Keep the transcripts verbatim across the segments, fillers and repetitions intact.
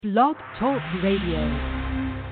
Blog Talk Radio.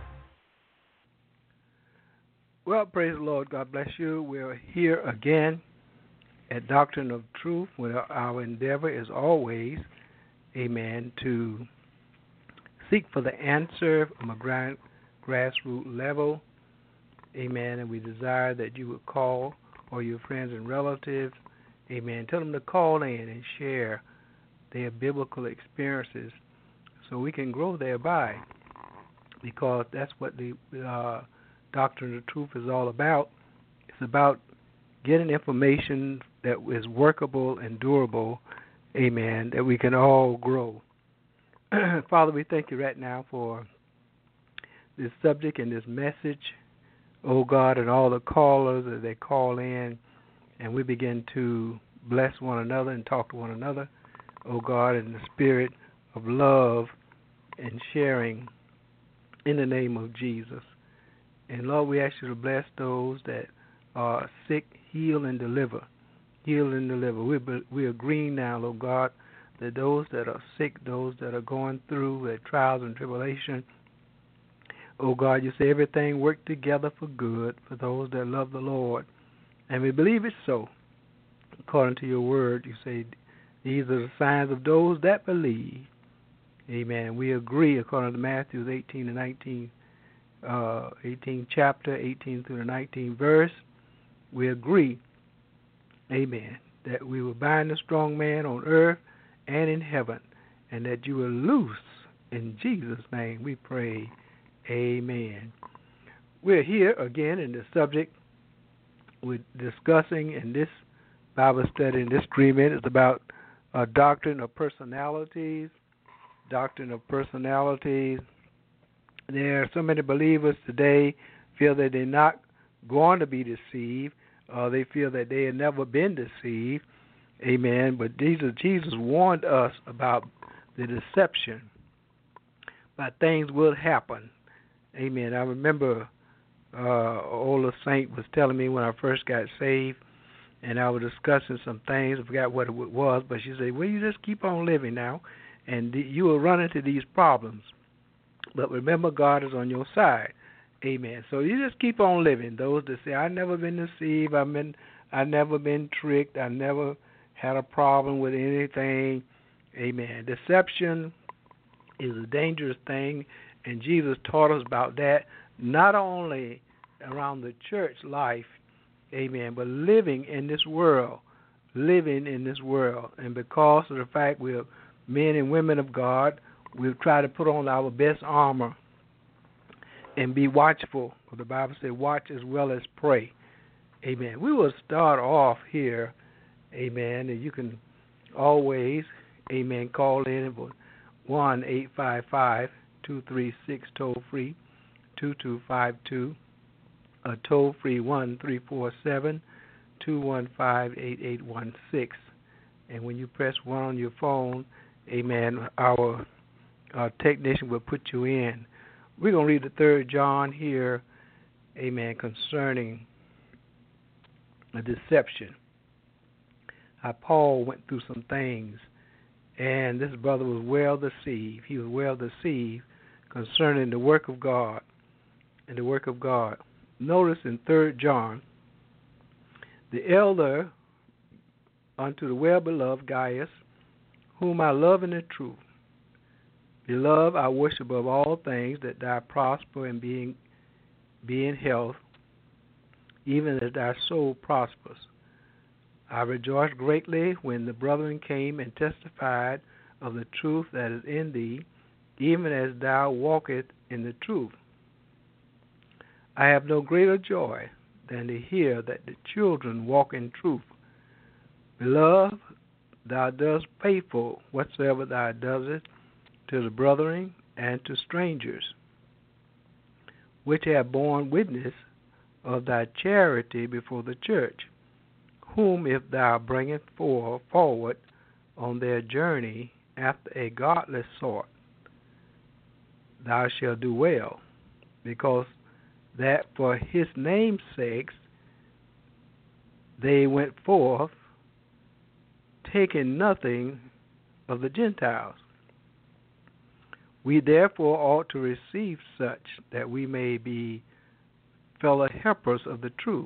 Well, praise the Lord. God bless you. We're here again at Doctrine of Truth, where our endeavor is always, amen, to seek for the answer from a grand, grassroots level, amen, and we desire that you would call all your friends and relatives, amen, tell them to call in and share their biblical experiences so we can grow thereby, because that's what the uh, Doctrine of Truth is all about. It's about getting information that is workable and durable, amen, that we can all grow. Father, we thank you right now for this subject and this message, oh God, and all the callers as they call in, and we begin to bless one another and talk to one another, oh God, in the spirit of love and sharing in the name of Jesus. And Lord, we ask you to bless those that are sick, heal and deliver. Heal and deliver. We we agree now, Lord God, that those that are sick, those that are going through their trials and tribulation, oh God, you say everything work together for good for those that love the Lord. And we believe it's so. According to your word, you say these are the signs of those that believe. Amen. We agree according to Matthew eighteen and nineteen, uh, eighteen chapter, eighteen through the nineteenth verse. We agree, amen, that we will bind the strong man on earth and in heaven, and that you will loose in Jesus' name. We pray, amen. We're here again in the subject we're discussing in this Bible study in this three minutes about a doctrine of personalities. Doctrine of personalities. There are so many believers today feel that they're not going to be deceived. Uh, they feel that they have never been deceived. Amen. But Jesus, Jesus warned us about the deception. But things will happen. Amen. I remember uh, older saint was telling me when I first got saved, and I was discussing some things. I forgot what it was, but she said, well, you just keep on living now, and you will run into these problems. But remember, God is on your side. Amen. So you just keep on living. Those that say, I've never been deceived, I've been, I've never been tricked, I never had a problem with anything. Amen. Deception is a dangerous thing, and Jesus taught us about that, not only around the church life, amen, but living in this world, living in this world. And because of the fact we're men and women of God, we'll try to put on our best armor and be watchful. The Bible says, watch as well as pray. Amen. We will start off here, amen, and you can always, amen, call in at one eight five five, two three six, toll-free, two two five two, a toll-free one three four seven, two one five, eight eight one six. And when you press one on your phone, amen, our, our technician will put you in. We're going to read the third John here, amen, concerning a deception. How Paul went through some things, and this brother was well deceived. He was well deceived concerning the work of God and the work of God. Notice in third John, the elder unto the well-beloved Gaius, whom I love in the truth. Beloved, I wish above all things that thou prosper and be in, be in health, even as thy soul prospers. I rejoiced greatly when the brethren came and testified of the truth that is in thee, even as thou walkest in the truth. I have no greater joy than to hear that the children walk in truth. Beloved, thou dost faithful whatsoever thou doest to the brethren and to strangers, which have borne witness of thy charity before the church, whom if thou bringest for, forward on their journey after a godless sort, thou shalt do well, because that for his name's sake they went forth, taking nothing of the Gentiles. We therefore ought to receive such, that we may be fellow helpers of the truth.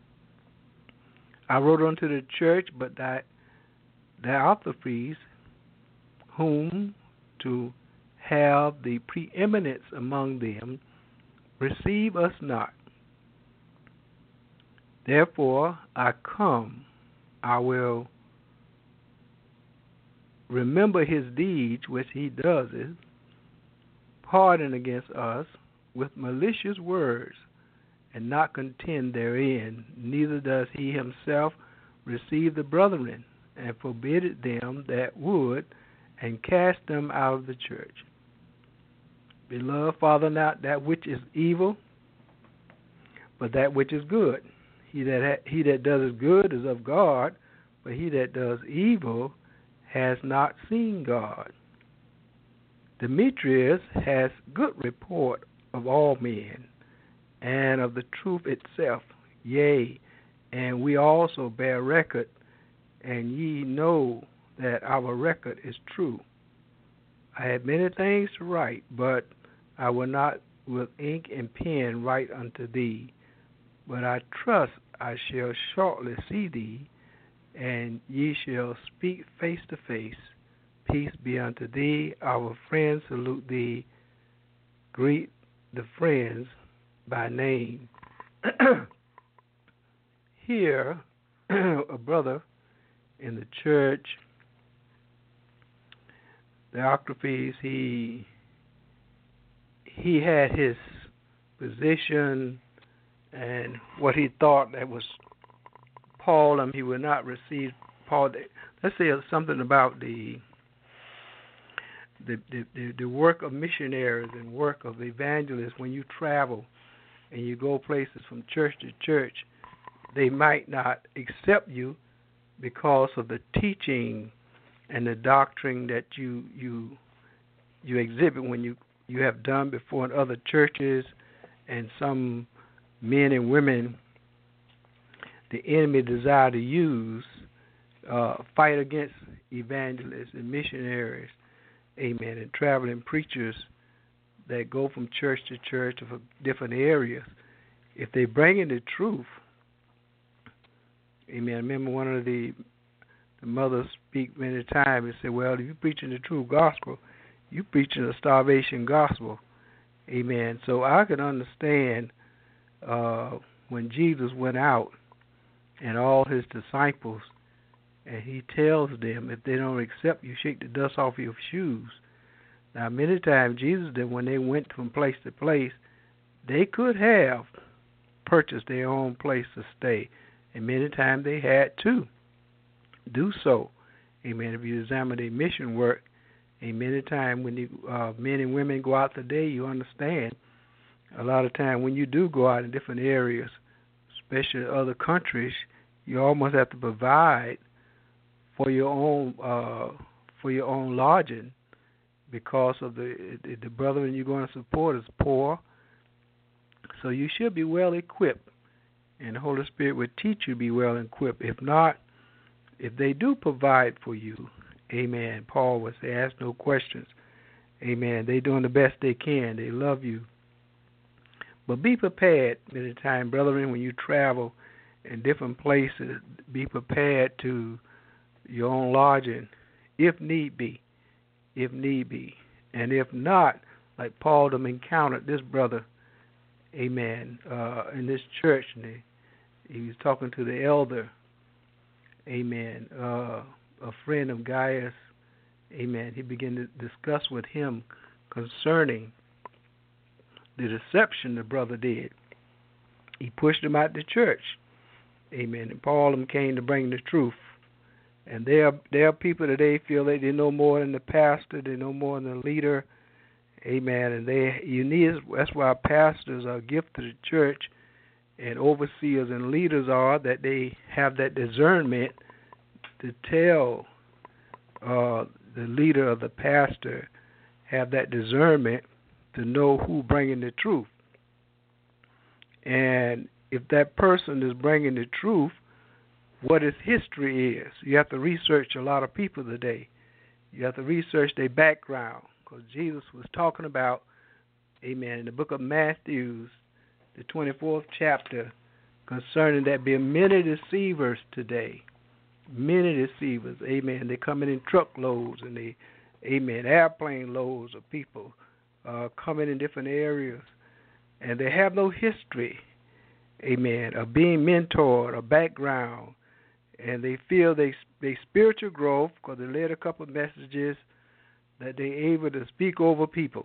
I wrote unto the church, but that Diotrephes, whom to have the preeminence among them, receive us not. Therefore I come, I will remember his deeds which he does it, pardon against us with malicious words, and not contend therein. Neither does he himself receive the brethren, and forbidded them that would, and cast them out of the church. Beloved, follow not that which is evil, but that which is good. He that ha- he that does good is of God, but he that does evil has not seen God. Demetrius has good report of all men, and of the truth itself. Yea, and we also bear record, and ye know that our record is true. I had many things to write, but I will not with ink and pen write unto thee. But I trust I shall shortly see thee, and ye shall speak face to face. Peace be unto thee. Our friends salute thee. Greet the friends by name. Here, a brother in the church, Diotrephes, he he had his position and what he thought that was Paul, and he would not receive Paul. Let's say something about the the, the the work of missionaries and work of evangelists. When you travel and you go places from church to church, they might not accept you because of the teaching and the doctrine that you you you exhibit when you, you have done before in other churches. And some men and women the enemy desire to use uh, fight against evangelists and missionaries, amen, and traveling preachers that go from church to church of different areas. If they bring in the truth, amen. I remember one of the the mothers speak many times and say, well, if you're preaching the true gospel, you're preaching a starvation gospel, amen. So I can understand uh, when Jesus went out and all his disciples, and he tells them, if they don't accept you, shake the dust off your shoes. Now, many times Jesus did, when they went from place to place, they could have purchased their own place to stay, and many times they had to do so. Amen. If you examine their mission work, and many times when you, uh, men and women go out today, you understand a lot of time when you do go out in different areas, especially other countries, you almost have to provide for your own uh, for your own lodging because of the the brethren you're going to support is poor. So you should be well equipped, and the Holy Spirit would teach you to be well equipped. If not, if they do provide for you, amen, Paul would say, ask no questions. Amen. They're doing the best they can. They love you. But be prepared many times, brethren, when you travel in different places, be prepared to your own lodging, if need be, if need be. And if not, like Paul them encountered this brother, amen, uh, in this church, and he, he was talking to the elder, amen, uh, a friend of Gaius, amen. He began to discuss with him concerning the deception the brother did. He pushed him out the church, amen. And Paul them came to bring the truth. And there are, there are people that they feel that they know more than the pastor, they know more than the leader, amen. And they you need that's why pastors are a gift to the church, and overseers and leaders are, that they have that discernment to tell uh, the leader or the pastor, have that discernment to know who bringing the truth. And if that person is bringing the truth, what his history is. You have to research a lot of people today. You have to research their background, because Jesus was talking about, amen, in the book of Matthew, the twenty-fourth chapter, concerning that there be many deceivers today. Many deceivers, amen. They coming in truckloads and they, amen, airplane loads of people uh, coming in different areas. And they have no history, amen, of being mentored or background. And they feel they they spiritual growth because they led a couple of messages that they able to speak over people.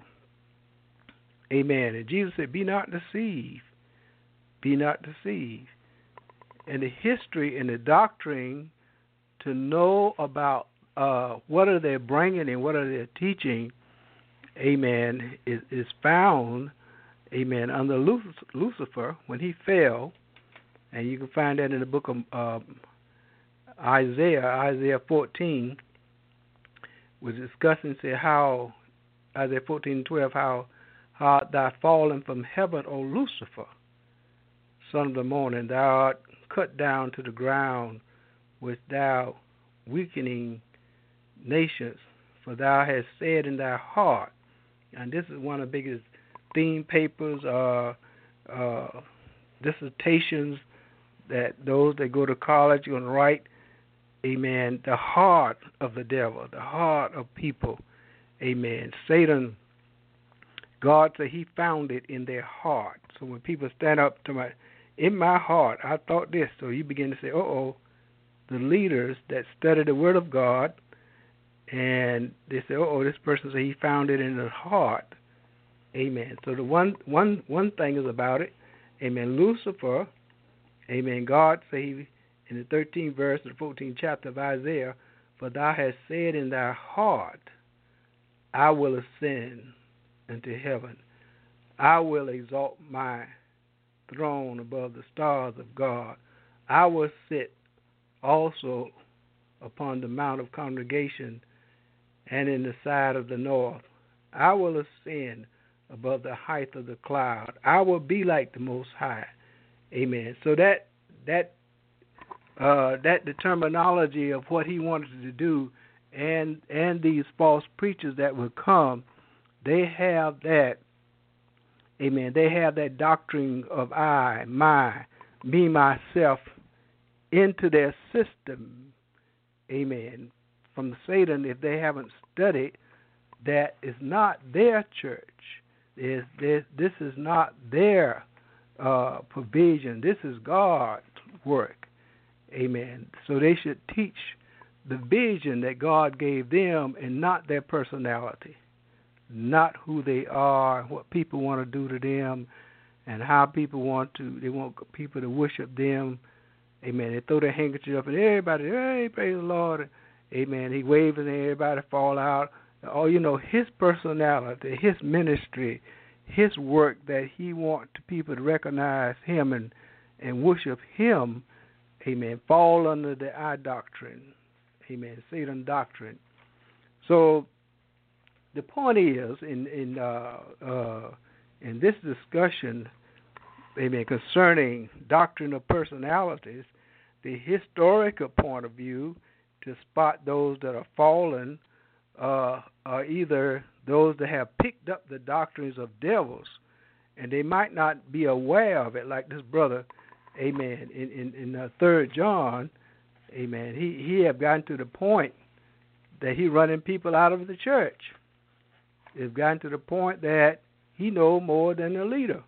Amen. And Jesus said, be not deceived. Be not deceived. And the history and the doctrine to know about uh, what are they bringing and what are they teaching, amen, is, is found, amen, under Lucifer when he fell. And you can find that in the book of um, Isaiah, Isaiah fourteen, was discussing, say, how, Isaiah fourteen and twelve, how, how art thou fallen from heaven, O Lucifer, son of the morning, thou art cut down to the ground, which thou weakening nations, for thou hast said in thy heart, and this is one of the biggest theme papers, uh, uh, dissertations that those that go to college are going to write, amen, the heart of the devil, the heart of people, amen. Satan, God said he found it in their heart. So when people stand up to my, in my heart, I thought this, so you begin to say, uh-oh, the leaders that study the Word of God, and they say, oh, this person said he found it in his heart. Amen. So the one one one thing is about it, amen, Lucifer, amen, God said he, in the thirteenth verse of the fourteenth chapter of Isaiah, for thou hast said in thy heart, I will ascend into heaven. I will exalt my throne above the stars of God. I will sit also upon the mount of congregation and in the side of the north. I will ascend above the height of the cloud. I will be like the Most High. Amen. So that that uh, that the terminology of what he wanted to do, and and these false preachers that will come, they have that. Amen. They have that doctrine of I, my, me, myself, into their system. Amen. From Satan, if they haven't studied, that is not their church. Is this, this is not their uh, provision. This is God's work. Amen. So they should teach the vision that God gave them and not their personality, not who they are, what people want to do to them, and how people want to, they want people to worship them. Amen. They throw their handkerchief up and everybody, hey, praise the Lord. Amen. He waves and everybody fall out. Oh, you know, his personality, his ministry, his work that he wants people to recognize him and, and worship him, amen, fall under the I doctrine, amen, Satan doctrine. So the point is, in in uh, uh, in this discussion, amen, concerning doctrine of personalities, the historical point of view to spot those that are fallen uh, are either those that have picked up the doctrines of devils, and they might not be aware of it, like this brother, amen, in, in, in uh, Third John, amen, he, he have gotten to the point that he running people out of the church. It's gotten to the point that he know more than the leader.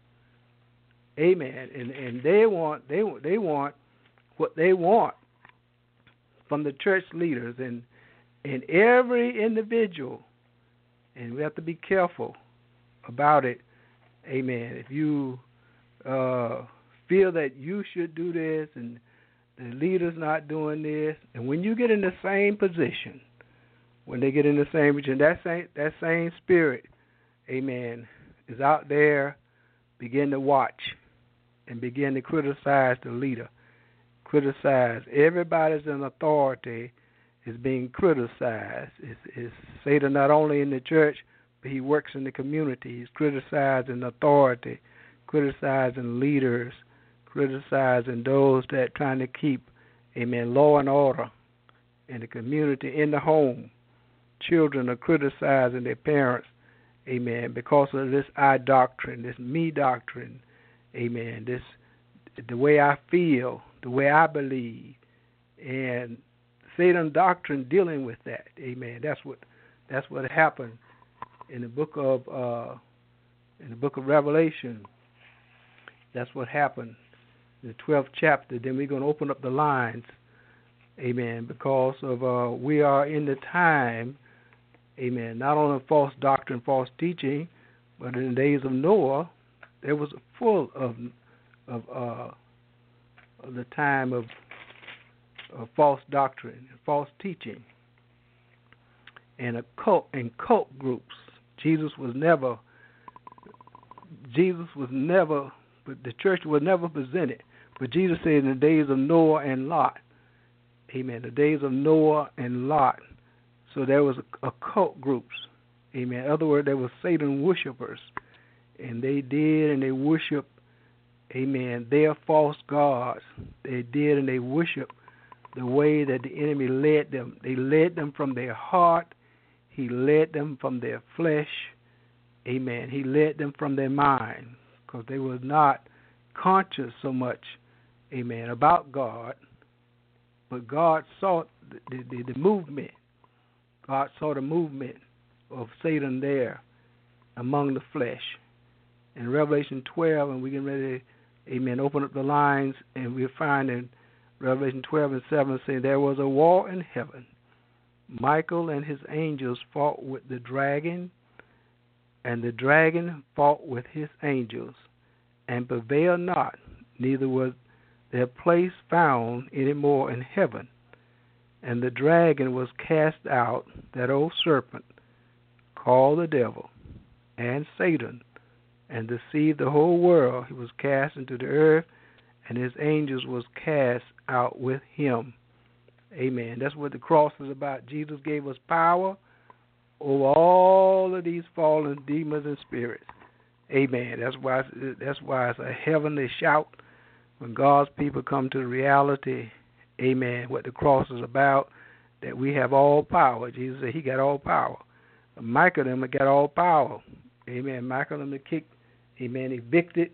Amen. And and they want they they want what they want from the church leaders, and and every individual, and we have to be careful about it. Amen. If you uh, feel that you should do this and the leader's not doing this, and when you get in the same position, when they get in the same position, that same that same spirit, amen, is out there, begin to watch and begin to criticize the leader. Criticize. Everybody's in authority is being criticized. It's, it's Satan not only in the church, but he works in the community. He's criticizing authority, criticizing leaders, criticizing those that are trying to keep, amen, law and order in the community, in the home. children are criticizing their parents, amen, because of this I doctrine, this me doctrine, amen, this the way I feel, the way I believe, and Satan doctrine dealing with that, amen. That's what that's what happened in the book of uh, in the book of Revelation. That's what happened in the twelfth chapter. Then we're going to open up the lines, amen, because of uh, we are in the time, amen, not only false doctrine, false teaching, but in the days of Noah, there was full of of, uh, of the time of, of false doctrine, false teaching, and a cult and cult groups. Jesus was never. Jesus was never. But the church was never presented. But Jesus said in the days of Noah and Lot, amen, the days of Noah and Lot. So there was a, a cult groups, amen. In other words, there were Satan worshipers, and they did and they worshiped, amen, their false gods. They did and they worshiped the way that the enemy led them. They led them from their heart. He led them from their flesh, amen. He led them from their mind, because they were not conscious so much, amen, about God, but God saw the, the, the movement. God saw the movement of Satan there among the flesh. In Revelation twelve, and we get ready to, amen, open up the lines, and we'll find in Revelation twelve and seven saying, there was a war in heaven. Michael and his angels fought with the dragon, and the dragon fought with his angels, and prevailed not, neither was their place found any more in heaven. And the dragon was cast out, that old serpent, called the devil, and Satan, and deceived the whole world. He was cast into the earth, and his angels was cast out with him. Amen. That's what the cross is about. Jesus gave us power over all of these fallen demons and spirits. Amen. That's why that's why it's a heavenly shout when God's people come to the reality, amen, what the cross is about, that we have all power. Jesus said he got all power. Michael them got all power. Amen. Michael them kicked, amen, evicted,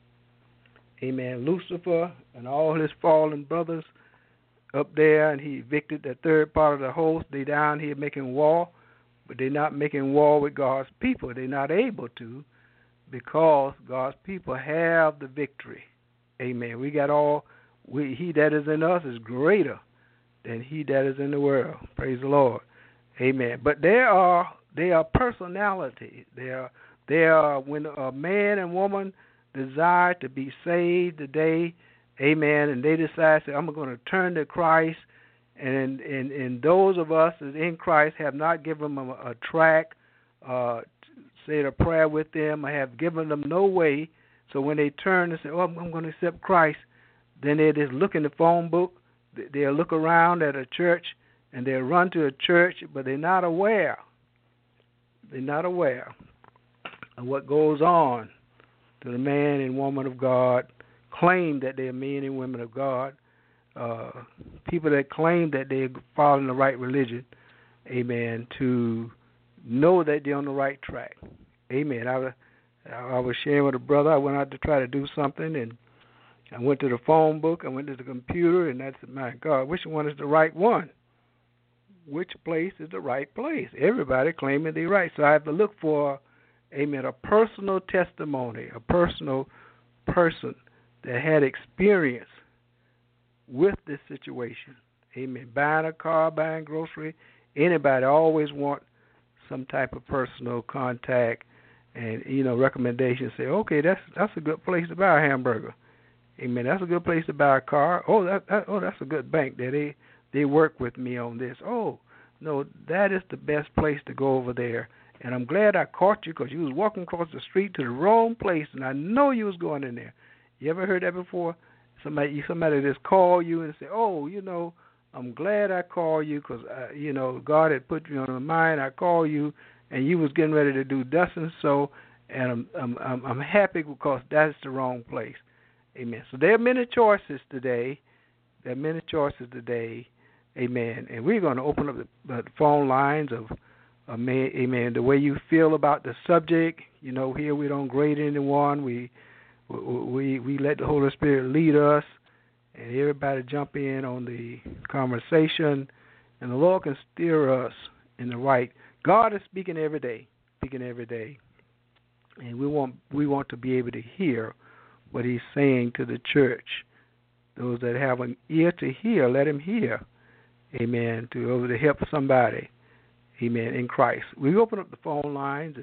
amen, Lucifer and all his fallen brothers up there, and he evicted the third part of the host. They down here making war, but they're not making war with God's people. They're not able to, because God's people have the victory. Amen. We got all, we, he that is in us is greater than he that is in the world. Praise the Lord. Amen. But there are, there are personalities. There are, there are, when a man and woman desire to be saved today, amen, and they decide, say, I'm going to turn to Christ, and and, and those of us that in Christ have not given them a, a tract, uh, said a prayer with them, I have given them no way. So when they turn and say, oh, I'm going to accept Christ, then they just look in the phone book, they'll look around at a church, and they'll run to a church, but they're not aware. They're not aware of what goes on to the man and woman of God, claim that they're men and women of God, uh, people that claim that they're following the right religion, amen, to know that they're on the right track. Amen. I, I was sharing with a brother. I went out to try to do something, and I went to the phone book. I went to the computer, and I said, my God, which one is the right one? Which place is the right place? Everybody claiming they're right. So I have to look for, amen, a personal testimony, a personal person that had experience with this situation. Amen. Buying a car, buying grocery, anybody always want some type of personal contact and, you know, recommendation. Say, okay, that's that's a good place to buy a hamburger. Amen. That's a good place to buy a car. Oh, that, that oh, that's a good bank. That they they work with me on this. Oh, no, that is the best place to go over there. And I'm glad I caught you, because you was walking across the street to the wrong place, and I know you was going in there. You ever heard that before? Somebody somebody just call you and say, oh, you know, I'm glad I called you, because, uh, you know, God had put you on my mind. I called you, and you was getting ready to do thus and so, and I'm, I'm, I'm, I'm happy because that's the wrong place. Amen. So there are many choices today. There are many choices today. Amen. And we're going to open up the, the phone lines of Amen. Amen. The way you feel about the subject, you know, here we don't grade anyone. We we we let the Holy Spirit lead us, and everybody jump in on the conversation, and the Lord can steer us in the right. God is speaking every day, speaking every day, and we want we want to be able to hear what He's saying to the church. Those that have an ear to hear, let Him hear. Amen. To over to help somebody. Amen. In Christ. We open up the phone lines,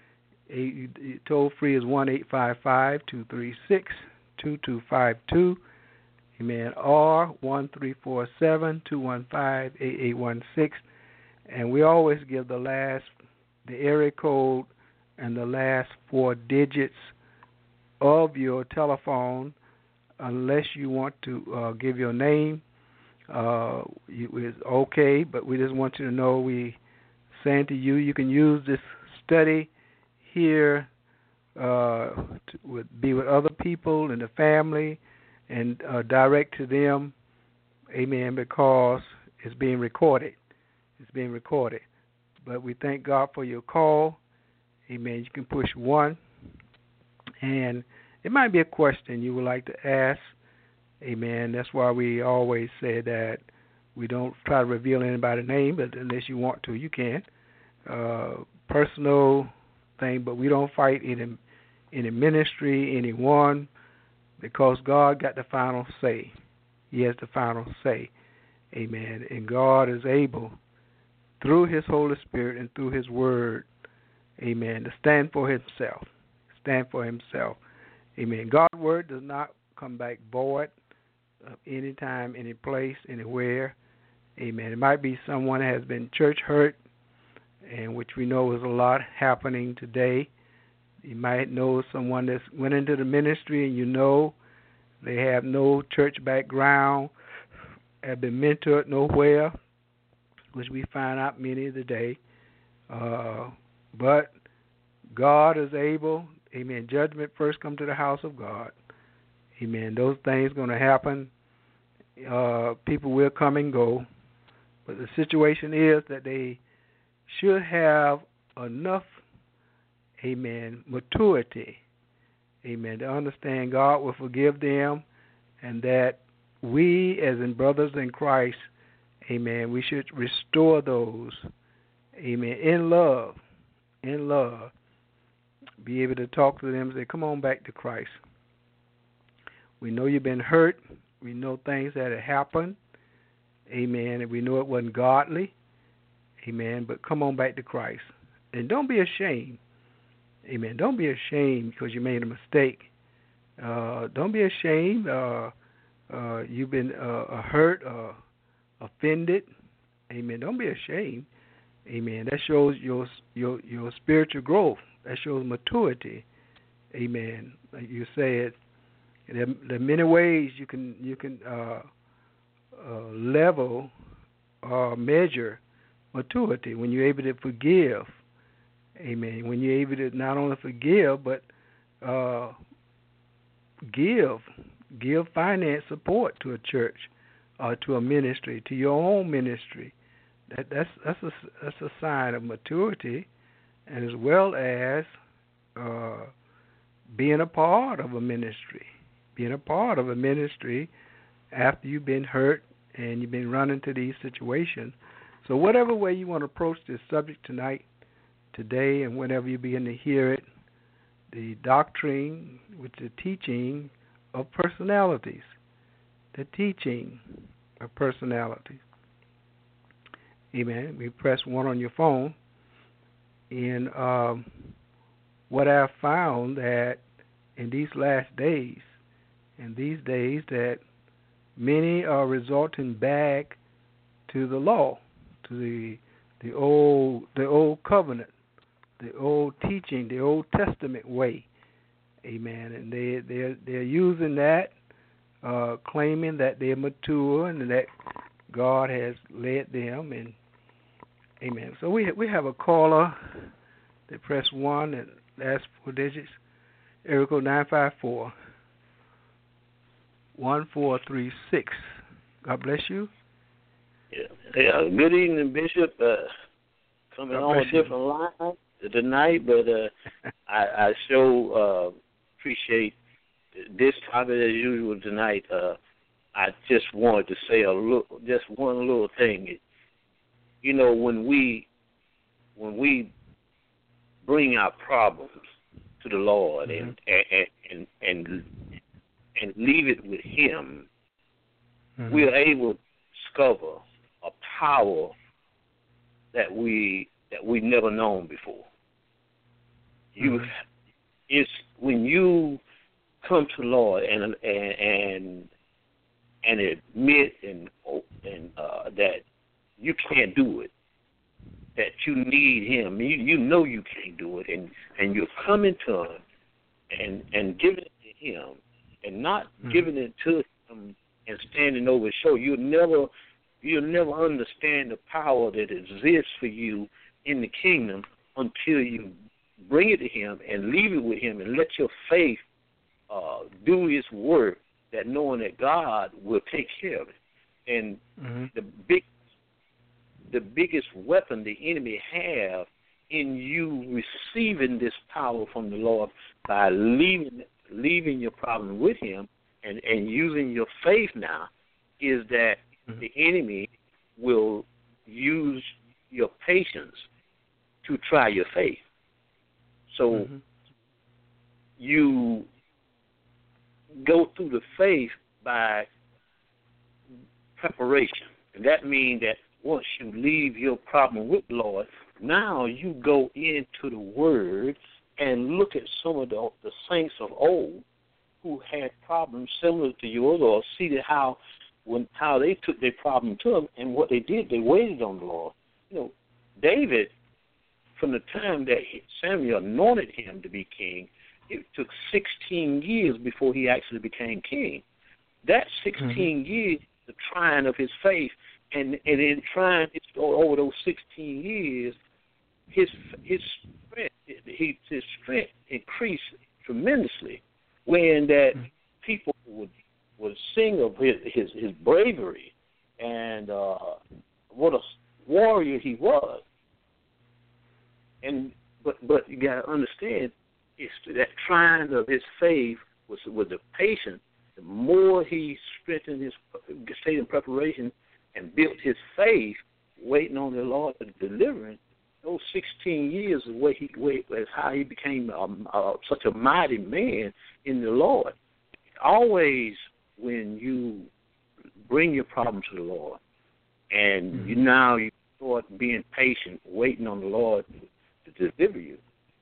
and toll free is one eight five five two three six two two five two. Amen. Or one three four seven two one five eight eight one six. And we always give the last, the area code and the last four digits of your telephone, unless you want to uh, give your name. Uh, you, it's okay, but we just want you to know we saying to you, you can use this study here uh, to with, be with other people in the family and uh, direct to them, amen, because it's being recorded. It's being recorded. But we thank God for your call. Amen. You can push one. And it might be a question you would like to ask. Amen. That's why we always say that we don't try to reveal anybody's name, but unless you want to, you can. Uh, personal thing, but we don't fight any, any ministry, anyone, because God got the final say. He has the final say. Amen. And God is able, through His Holy Spirit and through His Word, amen, to stand for Himself. Stand for Himself. Amen. God's Word does not come back void uh, anytime, any place, anywhere. Amen. It might be someone has been church hurt, and which we know is a lot happening today. You might know someone that's went into the ministry and you know they have no church background, have been mentored nowhere, which we find out many today. Uh, but God is able, amen, judgment first come to the house of God. Amen. Those things going to happen. Uh, people will come and go. But the situation is that they should have enough, amen, maturity, amen, to understand God will forgive them, and that we, as in brothers in Christ, amen, we should restore those, amen, in love, in love, be able to talk to them and say, come on back to Christ. We know you've been hurt. We know things that have happened, amen, and we know it wasn't godly. Amen. But come on back to Christ. And don't be ashamed. Amen. Don't be ashamed because you made a mistake. Uh, don't be ashamed. Uh, uh, you've been uh, hurt, uh, offended. Amen. Don't be ashamed. Amen. That shows your your your spiritual growth. That shows maturity. Amen. Like you said, there, there are many ways you can you can uh, uh, level or measure maturity, when you're able to forgive. Amen. When you're able to not only forgive, but uh, give, give finance support to a church or to a ministry, to your own ministry. That that's that's a that's a sign of maturity, and as well as uh, being a part of a ministry, being a part of a ministry after you've been hurt and you've been running into these situations. So whatever way you want to approach this subject tonight, today, and whenever you begin to hear it, the doctrine, which is the teaching of personalities, the teaching of personalities. Amen. We press one on your phone, and um, what I've found that in these last days, in these days, that many are resorting back to the law, to the the old the old covenant, the old teaching, the Old Testament way. Amen. And they they're they're using that, uh, claiming that they're mature and that God has led them. And amen. So we we have a caller that press one and last four digits. Area code nine five four one four three six. God bless you. Yeah. Yeah. Good evening, Bishop. Uh, coming on a different line tonight, but uh, I, I sure uh, appreciate this topic as usual tonight. Uh, I just wanted to say a little, just one little thing. You know, when we when we bring our problems to the Lord mm-hmm. and, and and and and leave it with Him, mm-hmm. we are able to discover a power that we that we never known before. You, mm-hmm. it's when you come to the Lord and and and, and admit and and uh, that you can't do it, that you need Him. You you know you can't do it, and, and you're coming to Him and and giving it to Him, and not mm-hmm. giving it to Him and standing over His shoulder. You'll never you'll never understand the power that exists for you in the kingdom until you bring it to Him and leave it with Him and let your faith uh, do its work. That knowing that God will take care of it, and mm-hmm. the big. The biggest weapon the enemy have in you receiving this power from the Lord by leaving leaving your problem with Him and, and using your faith now is that mm-hmm. the enemy will use your patience to try your faith. So mm-hmm. you go through the faith by preparation, and that means that once you leave your problem with the Lord, now you go into the Word and look at some of the, the saints of old who had problems similar to yours, or see that how when how they took their problem to them, and what they did, they waited on the Lord. You know, David, from the time that Samuel anointed him to be king, it took sixteen years before he actually became king. That sixteen mm-hmm. years, the trying of his faith. And and in trying over those sixteen years, his his strength he, his strength increased tremendously. When that people would would sing of his his, his bravery and uh, what a warrior he was. And but but you got to understand, it's that trying of his faith was with the patience. The more he strengthened his stayed in preparation and built his faith, waiting on the Lord to deliver him, those sixteen years is where he wait, is how he became um, uh, such a mighty man in the Lord. Always, when you bring your problem to the Lord, and mm-hmm. you now you start being patient, waiting on the Lord to deliver you,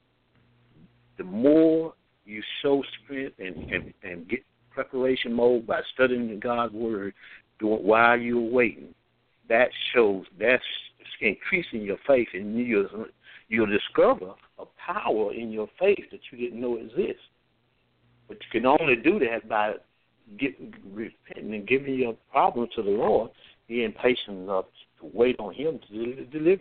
the more you show strength and, and, and get preparation mode by studying God's Word, doing while you're waiting, that shows that's increasing your faith, and you'll, you'll discover a power in your faith that you didn't know exists. But you can only do that by getting, repenting and giving your problem to the Lord, being patient enough to wait on Him to deliver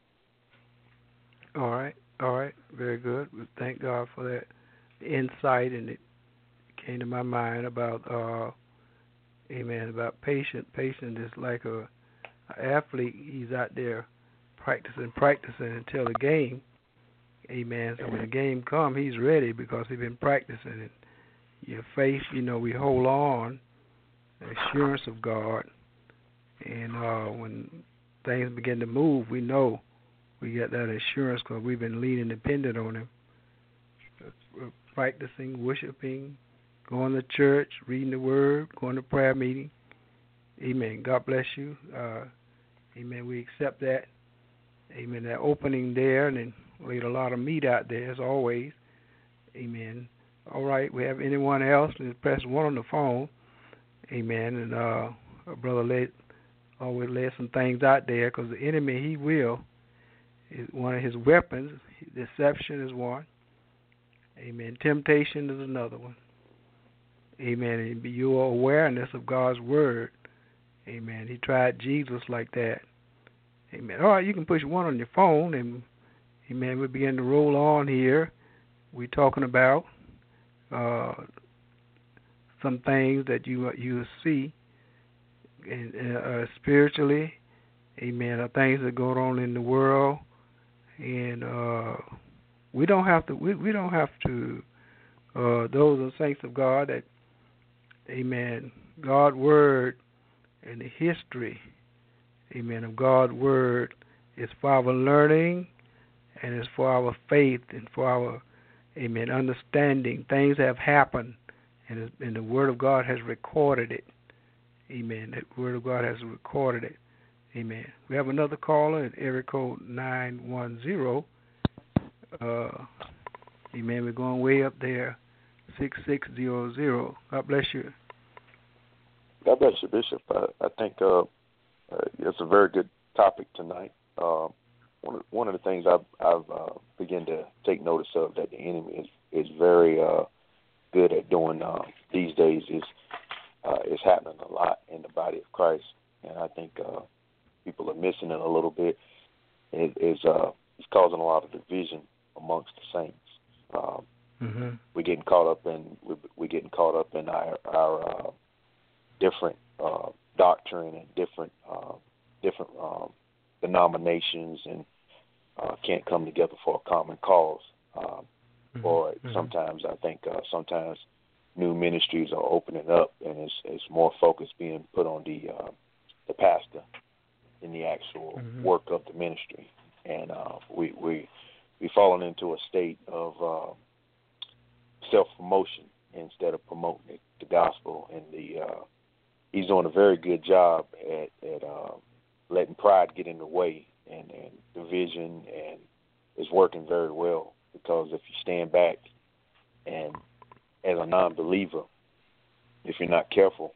you. All right, all right, very good. We thank God for that insight, and it came to my mind about. Uh, Amen. About patient. Patient is like a, a athlete. He's out there practicing, practicing until the game. Amen. So when the game comes, he's ready because he's been practicing. And your faith, you know, we hold on, the assurance of God. And uh, when things begin to move, we know we get that assurance because we've been leaning dependent on Him. We're practicing, worshiping, going to church, reading the Word, going to prayer meeting. Amen. God bless you. Uh, amen. We accept that. Amen. That opening there, and then laid a lot of meat out there as always. Amen. All right. We have anyone else? Just press one on the phone. Amen. And uh, our brother laid, always laid some things out there because the enemy, he will, is one of his weapons. Deception is one. Amen. Temptation is another one. Amen. And be your awareness of God's Word. Amen. He tried Jesus like that. Amen. All right, you can push one on your phone, and amen, we begin to roll on here. We're talking about uh, some things that you you see and, uh, spiritually. Amen. Are things that go on in the world. and uh, we don't have to. We, we don't have to. Uh, those are saints of God that, amen, God's word and the history, amen, of God's word is for our learning and it's for our faith and for our, amen, understanding. Things have happened and, and the word of God has recorded it. Amen. The word of God has recorded it. Amen. We have another caller at area code nine one zero. Uh, amen. We're going way up there. six six zero zero. God bless you. God bless you, Bishop. I, I think uh, uh, it's a very good topic tonight. Uh, one, of, one of the things I've, I've uh, begun to take notice of that the enemy is, is very uh, good at doing uh, these days is uh, is happening a lot in the body of Christ, and I think uh, people are missing it a little bit. It is uh, it's causing a lot of division amongst the saints. Um, mm-hmm. We're getting caught up in we're, we're getting caught up in our our uh, different uh, doctrine and different uh, different um, denominations, and uh, can't come together for a common cause. Um, mm-hmm. Or sometimes I think uh, sometimes new ministries are opening up, and it's, it's more focus being put on the uh, the pastor in the actual mm-hmm. work of the ministry, and uh, we we we fallen into a state of uh, self promotion instead of promoting it, the gospel. And the uh, he's doing a very good job at at uh, letting pride get in the way and, and division, and is working very well, because if you stand back and as a non-believer, if you're not careful,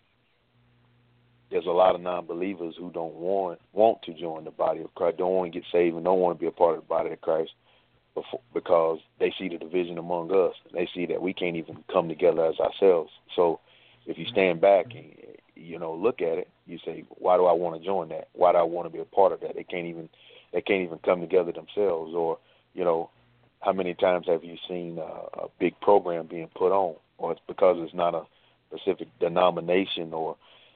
there's a lot of non-believers who don't want want to join the body of Christ, don't want to get saved, and don't want to be a part of the body of Christ, before, because they see the division among us. They see that we can't even come together as ourselves. So if you stand back and, you know, look at it, you say, why do I want to join that? Why do I want to be a part of that? They can't even they can't even come together themselves. Or, you know, how many times have you seen a, a big program being put on? Or it's because it's not a specific denomination, or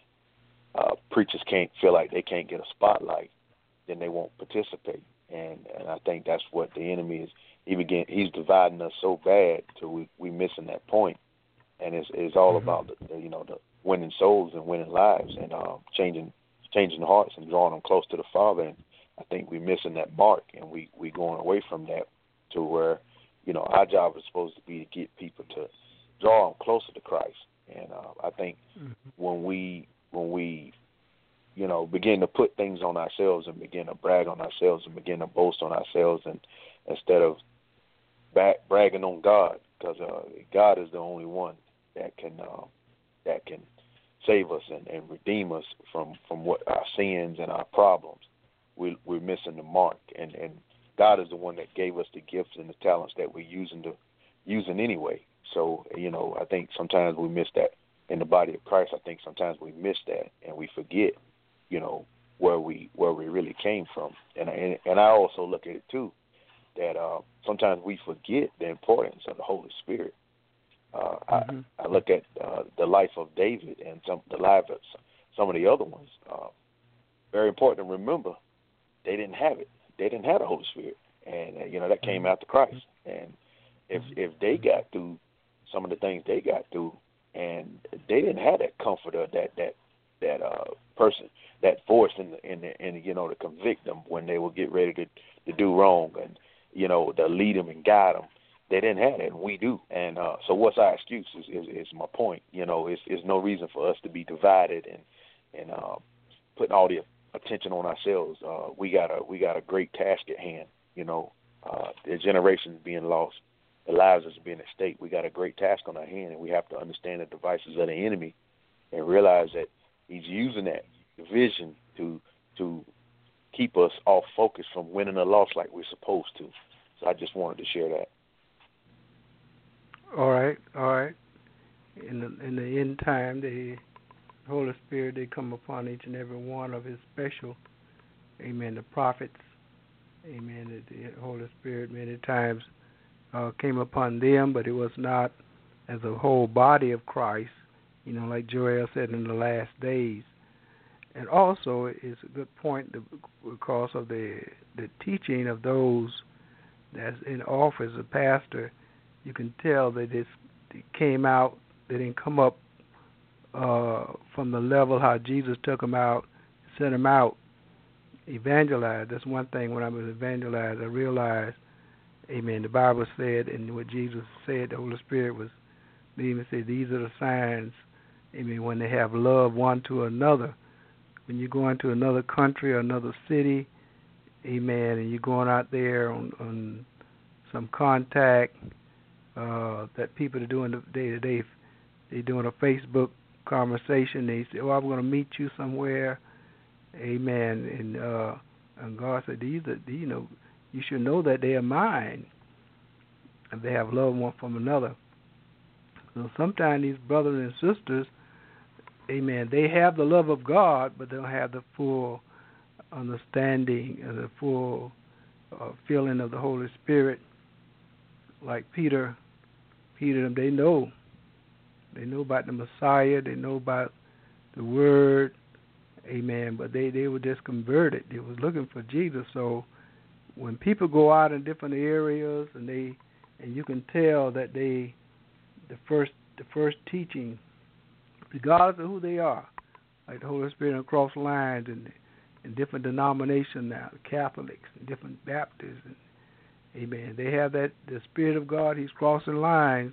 uh, preachers can't feel like they can't get a spotlight, then they won't participate. And and I think that's what the enemy is. He begin he's dividing us so bad till we we missing that point. And it's it's all mm-hmm. about the, the you know the winning souls and winning lives, and uh, changing changing hearts and drawing them close to the Father. And I think we're missing that mark, and we we going away from that to where, you know, our job is supposed to be to get people to draw them closer to Christ. And uh, I think mm-hmm. when we when we you know begin to put things on ourselves and begin to brag on ourselves and begin to boast on ourselves, and instead of back, bragging on God, because uh, God is the only one that can uh, that can save us and, and redeem us from, from what our sins and our problems. We, we're missing the mark, and, and God is the one that gave us the gifts and the talents that we're using to using anyway. So, you know, I think sometimes we miss that in the body of Christ. I think sometimes we miss that, and we forget, you know, where we where we really came from. And and, and I also look at it too, that uh, sometimes we forget the importance of the Holy Spirit. Uh, mm-hmm. I, I look at uh, the life of David and some the life of some of the other ones. Uh, very important to remember, they didn't have it. They didn't have the Holy Spirit, and uh, you know that came mm-hmm. after Christ. And if if they got through some of the things they got through, and they didn't have that comforter, that that that uh, person, that voice in the, in the, in the, you know, to convict them when they would get ready to to do wrong, and you know to lead them and guide them. They didn't have that, and we do. And uh, so what's our excuse is, is, is my point. You know, it's, it's no reason for us to be divided and and uh, putting all the attention on ourselves. Uh, we got a we got a great task at hand. You know, uh, the generations being lost, the lives that's being at stake. We got a great task on our hand, and we have to understand the devices of the enemy and realize that he's using that division to to keep us off focus from winning a loss like we're supposed to. So I just wanted to share that. All right, all right. In the in the end time, the Holy Spirit, they come upon each and every one of His special, amen, the prophets, amen, the Holy Spirit many times uh, came upon them, but it was not as a whole body of Christ, you know, like Joel said, in the last days. And also, it's a good point because of the the teaching of those that's in office, a pastor, you can tell that it's, it came out, they didn't come up uh, from the level how Jesus took them out, sent them out, evangelized. That's one thing when I was evangelized, I realized, amen, the Bible said, and what Jesus said, the Holy Spirit was, they even said, these are the signs, amen, when they have love one to another. When you go into another country or another city, amen, and you're going out there on, on some contact uh, that people are doing day to day, they're doing a Facebook conversation. They say, "Oh, I'm going to meet you somewhere," amen. And uh, and God said, "These are, you know, you should know that they are mine, and they have love one from another." So sometimes these brothers and sisters, amen, they have the love of God, but they don't have the full understanding and the full uh, feeling of the Holy Spirit. Like Peter, Peter, they know, they know about the Messiah, they know about the Word, amen. But they, they were just converted. They was looking for Jesus. So when people go out in different areas, and they, and you can tell that they, the first, the first teaching, regardless of who they are, like the Holy Spirit across lines and in different denominations now, Catholics and different Baptists, and, amen. They have that, the Spirit of God, He's crossing lines,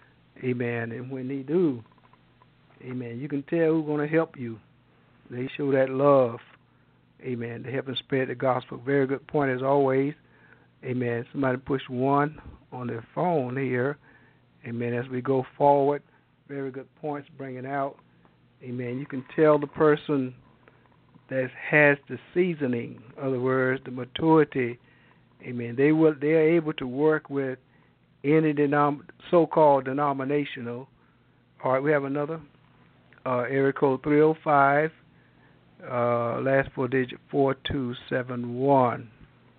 amen. And when they do, amen, you can tell who's going to help you. They show that love, amen, to help and spread the gospel. Very good point as always, amen. Somebody pushed one on their phone here, amen, as we go forward. Very good points bringing out, amen. You can tell the person that has the seasoning, in other words, the maturity, amen. They will, they are able to work with any denom- so-called denominational. All right, we have another. Uh, area code three oh five, uh, last four digit four two seven one.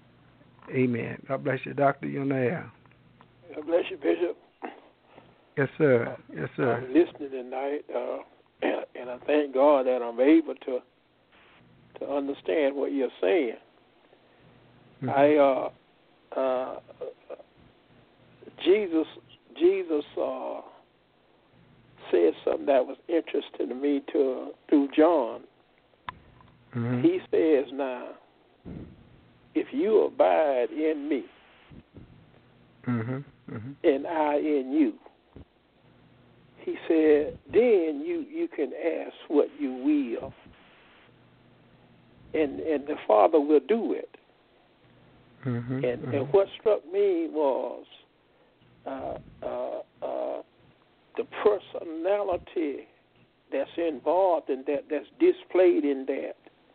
Amen. God bless you, Doctor. You're on the air. God bless you, Bishop. Yes, sir. Yes, sir. I'm listening tonight, uh, and I thank God that I'm able to to understand what you're saying. Mm-hmm. I uh, uh, Jesus Jesus uh, said something that was interesting to me to through John. Mm-hmm. He says, "Now, if you abide in me, mm-hmm. Mm-hmm. and I in you," he said, "then you, you can ask what you will, and and the Father will do it." Mm-hmm. And, mm-hmm. and what struck me was uh, uh, uh, the personality that's involved in that, that's displayed in that.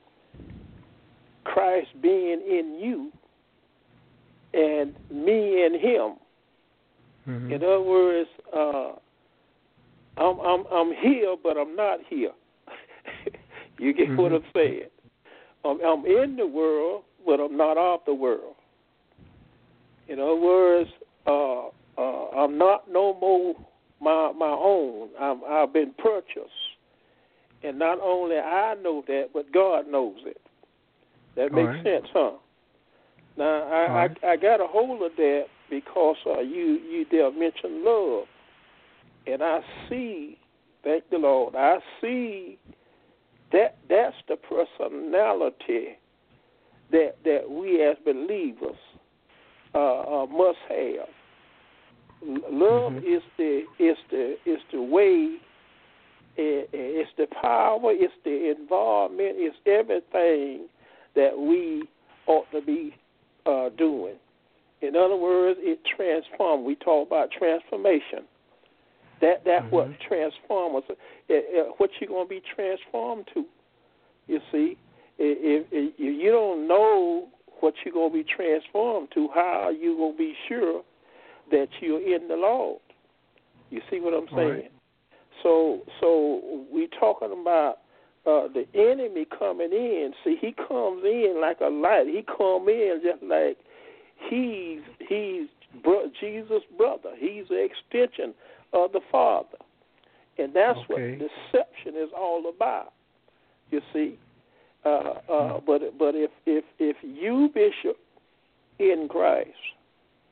Christ being in you and me in Him. Mm-hmm. In other words, uh, I'm, I'm I'm here, but I'm not here. You get mm-hmm. what I'm saying? I'm, I'm in the world, but I'm not of the world. In other words, uh, uh, I'm not no more my my own. I'm, I've been purchased, and not only I know that, but God knows it. That makes right. sense, huh? Now I, right. I I got a hold of that because uh, you you there mentioned love, and I see, thank the Lord, I see that that's the personality that that we as believers uh, uh, must have. Love mm-hmm. is the is the is the way. It, it's the power. It's the involvement. It's everything that we ought to be uh, doing. In other words, it transforms. We talk about transformation. That that's mm-hmm. what transforms. It, it, what you gonna be transformed to? You see, if, if, if you don't know what you're gonna be transformed to, how are you gonna be sure that you're in the Lord? You see what I'm saying? Right. So, so we talking about uh, the enemy coming in. See, he comes in like a light. He come in just like he's he's bro- Jesus' brother. He's an extension of the Father, and that's okay. what deception is all about. You see, uh, uh, mm. but but if if if you, Bishop, in Christ,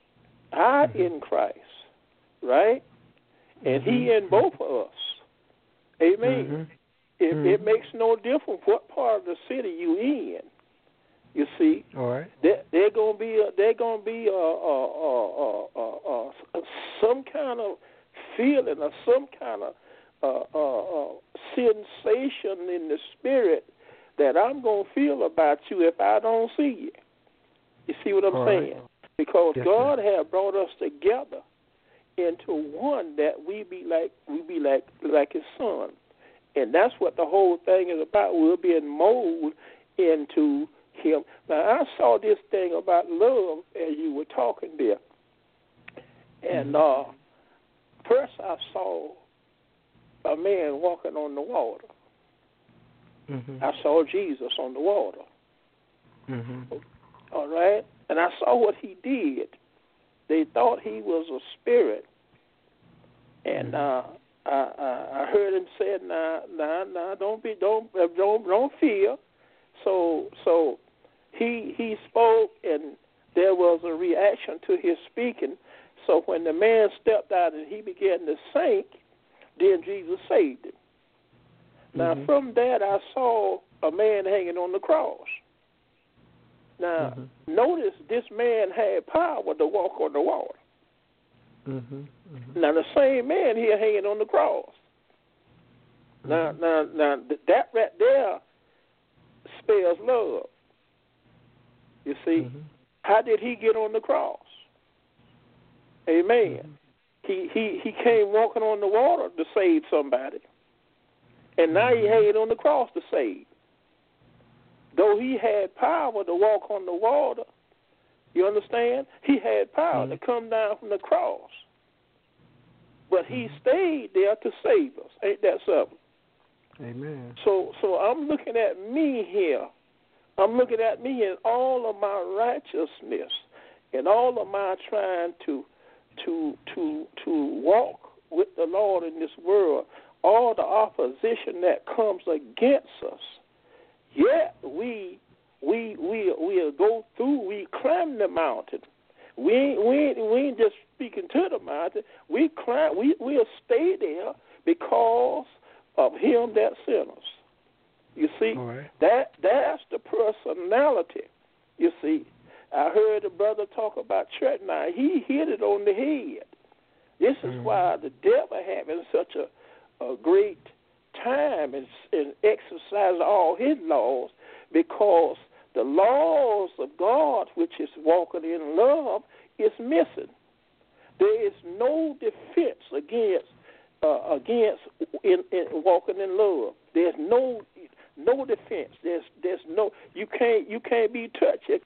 I mm-hmm. in Christ, right? And mm-hmm. he in both of us. Amen. Mm-hmm. It, mm-hmm. it makes no difference what part of the city you in. You see, all right. There, there gonna be a, there gonna be a, a, a, a, a, a, some kind of feeling or some kind of uh, uh, uh, sensation in the spirit that I'm gonna feel about you if I don't see you. You see what I'm all saying? Right. Because yes, God sir. has brought us together into one that we be like we be like like His Son, and that's what the whole thing is about. We're being molded into Him. Now, I saw this thing about love as you were talking there, and uh, first I saw a man walking on the water. Mm-hmm. I saw Jesus on the water. Mm-hmm. All right, and I saw what he did. They thought he was a spirit, and uh, I, I, I heard him say, "Nah, nah, nah, don't be, don't, don't, don't fear." So, so he he spoke, and there was a reaction to his speaking. So when the man stepped out and he began to sink, then Jesus saved him. Now, mm-hmm. from that, I saw a man hanging on the cross. Now, mm-hmm. notice this man had power to walk on the water. Mm-hmm. Mm-hmm. Now, the same man here hanging on the cross. Mm-hmm. Now, now, now, that right there spells love. You see, mm-hmm. how did he get on the cross? Amen. Mm-hmm. He he he came walking on the water to save somebody, and now he hanging on the cross to save. Though he had power to walk on the water, you understand? He had power mm-hmm. to come down from the cross. But he mm-hmm. stayed there to save us. Ain't that something? Amen. So so I'm looking at me here. I'm looking at me in all of my righteousness and all of my trying to to to to walk with the Lord in this world, all the opposition that comes against us. Yet we we we we'll go through. We climb the mountain. We ain't, we ain't, we ain't just speaking to the mountain. We climb. We we'll stay there because of Him that sent us. You see, right. that that's the personality. You see, I heard a brother talk about church. Now he hit it on the head. This is mm-hmm. why the devil having such a a great time and, and exercise all his laws, because the laws of God, which is walking in love, is missing. There is no defense against uh, against in, in walking in love. There's no no defense. There's there's no you can't you can't be touched.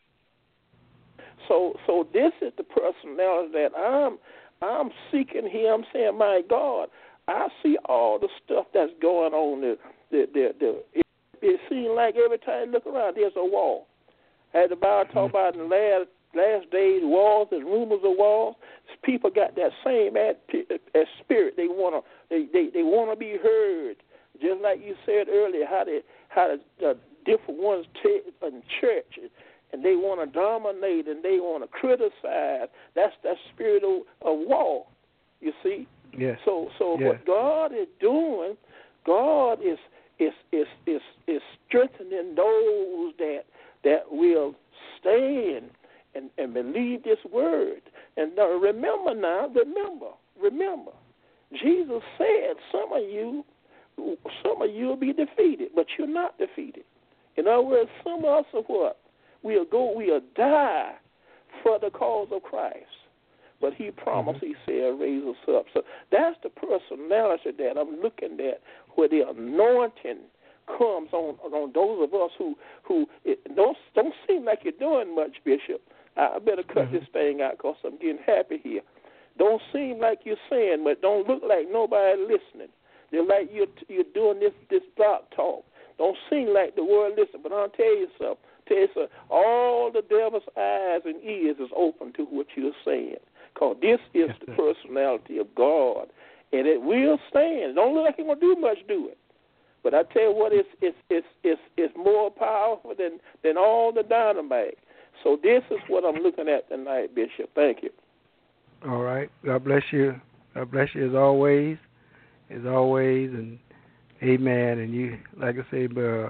So so this is the personality that I'm I'm seeking here. I'm saying, my God, I see all the stuff that's going on. The, the, the, the, it, it seems like every time you look around, there's a wall. As the Bible talk about in the last, last days, walls and rumors of walls. People got that same ad, ad spirit. They wanna they, they, they wanna be heard. Just like you said earlier, how they how the, the different ones t- in church, and they want to dominate and they want to criticize. That's that spirit of, of war. You see. Yes. So, so yes. what God is doing, God is is is is, is strengthening those that that will stand and, and believe this word. And now remember now, remember, remember, Jesus said some of you, some of you will be defeated, but you're not defeated. In other words, some of us are what? We'll go, we'll die for the cause of Christ. But he promised, mm-hmm. he said, raise us up. So that's the personality that I'm looking at, where the anointing comes on on those of us who who it don't don't seem like you're doing much, Bishop. I better cut mm-hmm. this thing out because I'm getting happy here. Don't seem like you're saying, but don't look like nobody listening. They're like you're you're doing this this block talk. Don't seem like the world listen. But I'll tell you something. Tell you something. All the devil's eyes and ears is open to what you're saying. Because this is the personality of God, and it will stand. It don't look like it's going to do much, do it. But I tell you what, it's it's it's it's, it's more powerful than, than all the dynamite. So this is what I'm looking at tonight, Bishop. Thank you. All right. God bless you. God bless you as always. As always. And amen. And you, like I say, uh,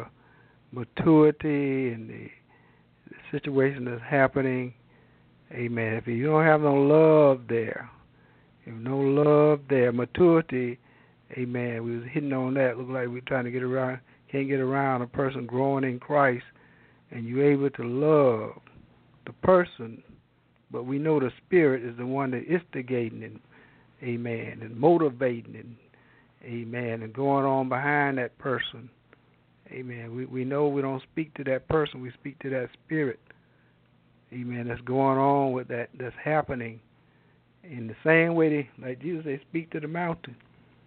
maturity and the, the situation that's happening. Amen. If you don't have no love there, if no love there, maturity, amen. We was hitting on that. Look like we're trying to get around, can't get around a person growing in Christ, and you're able to love the person, but we know the Spirit is the one that instigating and, amen, and motivating and, amen, and going on behind that person. Amen. We we know we don't speak to that person, we speak to that Spirit. Amen. That's going on with that, that's happening. In the same way, they, like Jesus, they speak to the mountain.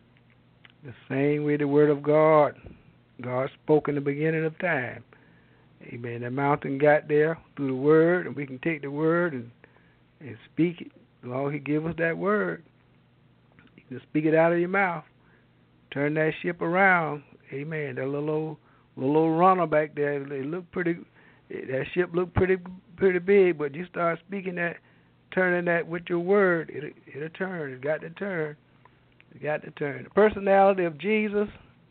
The same way the Word of God, God spoke in the beginning of time. Amen. The mountain got there through the Word, and we can take the Word and, and speak it. Lord, He give us that Word. You can speak it out of your mouth. Turn that ship around. Amen. That little old, little old runner back there, they look pretty. That ship looked pretty pretty big, but you start speaking that, turning that with your word, it, it'll turn. It got to turn. It got to turn. The personality of Jesus,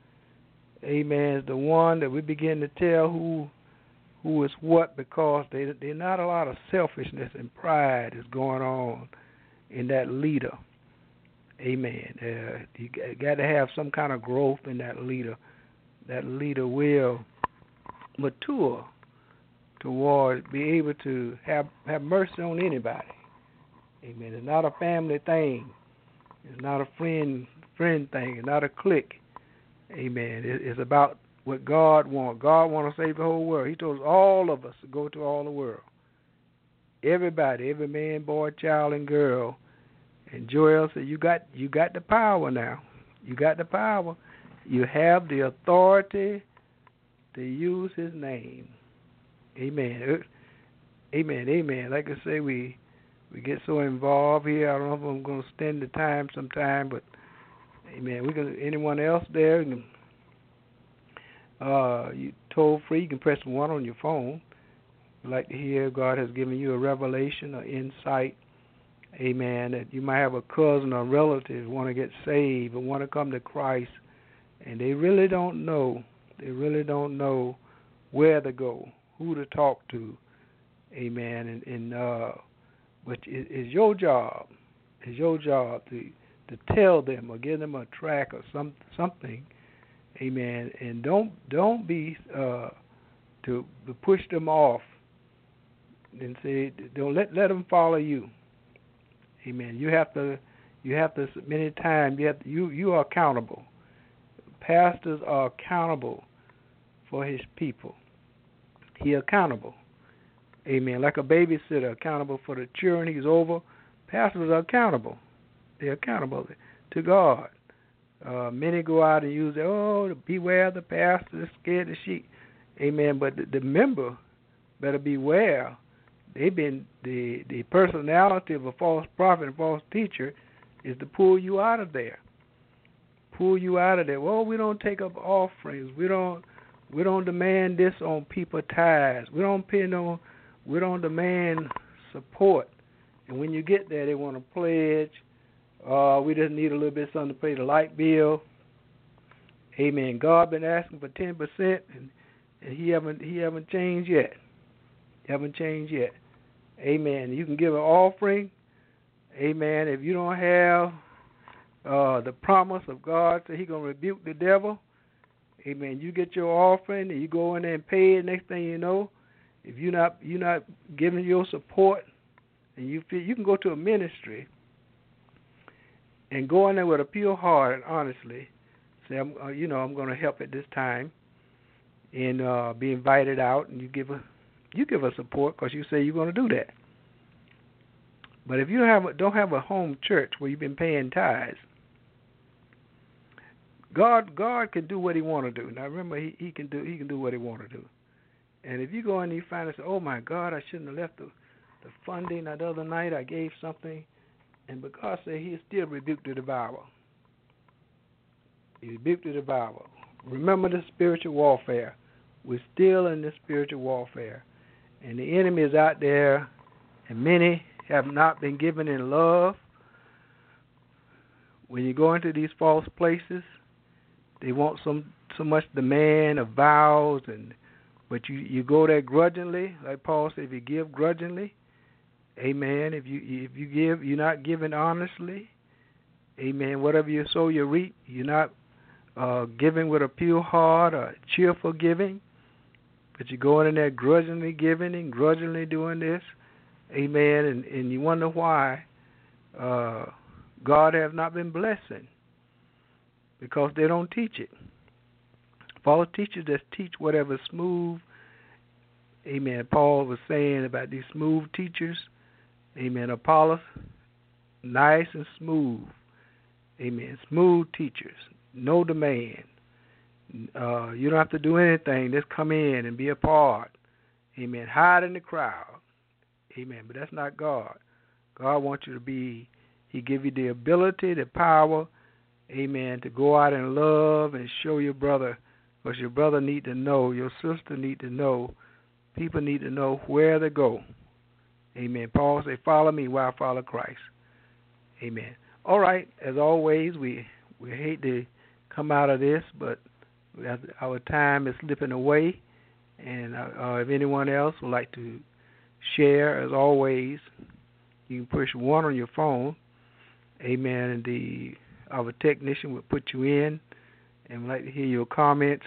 amen, is the one that we begin to tell who who is what, because they, there's not a lot of selfishness and pride is going on in that leader. Amen. Uh, you got to have some kind of growth in that leader. That leader will mature toward be able to have, have mercy on anybody. Amen. It's not a family thing. It's not a friend friend thing. It's not a clique. Amen. It, it's about what God wants. God wants to save the whole world. He told all of us to go to all the world. Everybody, every man, boy, child, and girl. And Joel said, "You got you got the power now. You got the power. You have the authority to use His name." Amen. Amen. Amen. Like I say, we we get so involved here. I don't know if I'm going to spend the time sometime, but amen. We can. Anyone else there? You can, uh, you toll free. You can press one on your phone. I'd like to hear God has given you a revelation or insight. Amen. That you might have a cousin or relative who want to get saved and want to come to Christ, and they really don't know. They really don't know where to go, who to talk to. Amen. And, and uh, but it, it's your job. It's your job to to tell them or give them a track or some something. Amen. And don't don't be uh, to, to push them off and say don't let let them follow you. Amen. You have to, you have to. Many times you have to, you you are accountable. Pastors are accountable for his people. He accountable. Amen. Like a babysitter accountable for the children he's over. Pastors are accountable. They're accountable to God. Uh, many go out and use, oh, beware the pastor, scared the sheep. Amen. But the, the member better beware. They've been the the personality of a false prophet and false teacher is to pull you out of there. Pull you out of there. Well, we don't take up offerings. We don't we don't demand this on people tithes. We don't pay no we don't demand support. And when you get there, they want to pledge. Uh, we just need a little bit of something to pay the light bill. Amen. God been asking for ten percent, and, and he haven't he haven't changed yet. Haven't changed yet. Amen. You can give an offering. Amen. If you don't have uh, the promise of God that He's gonna rebuke the devil, amen. You get your offering and you go in there and pay it. Next thing you know, if you're not you're not giving your support, and you feel you can go to a ministry and go in there with a pure heart and honestly say, I'm, uh, you know, I'm going to help at this time, and uh, be invited out, and you give a You give us support because you say you're going to do that. But if you have a, don't have a home church where you've been paying tithes, God God can do what He want to do. Now remember, He, he can do He can do what He want to do. And if you go in and you find and say, oh my God, I shouldn't have left the, the funding the other night. I gave something, and but God said He still rebuked the devourer. He rebuked the devourer. Remember the spiritual warfare. We're still in the spiritual warfare. And the enemy is out there, and many have not been given in love. when you go into these false places, they want some so much demand of vows, and but you, you go there grudgingly, like Paul said. If you give grudgingly, amen. If you if you give, you're not giving honestly, amen. Whatever you sow, you reap. You're not uh, giving with a pure heart or cheerful giving, but you're going in there grudgingly giving and grudgingly doing this, amen. And, and you wonder why uh, God has not been blessing, because they don't teach it. False teachers just teach whatever smooth, amen. Paul was saying about these smooth teachers, amen. Apollos, nice and smooth, amen. Smooth teachers, no demand. Uh, you don't have to do anything. Just come in and be a part, amen. Hide in the crowd, amen. But that's not God. God wants you to be, he give you the ability, the power, amen, to go out and love and show your brother, because your brother need to know, your sister need to know, people need to know where to go. Amen. Paul said, follow me while I follow Christ. Amen. All right, as always, we, we hate to come out of this, but our time is slipping away. And uh, if anyone else would like to share, as always, you can push one on your phone. Amen. And the our technician will put you in, and we'd like to hear your comments.